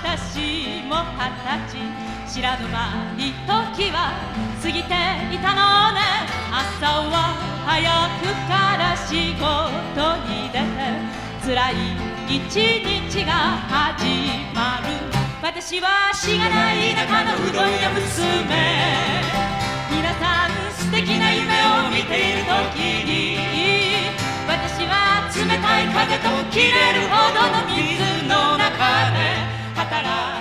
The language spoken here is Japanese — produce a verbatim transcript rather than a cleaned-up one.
私も二十歳、知らぬ間に時は過ぎていたのね。朝は早くから仕事に出て、辛い一日が始まる。私はしがない田舎のうどん屋娘。皆さん素敵な夢を見ている時に、私は冷たい風と切れるほどの水の中で働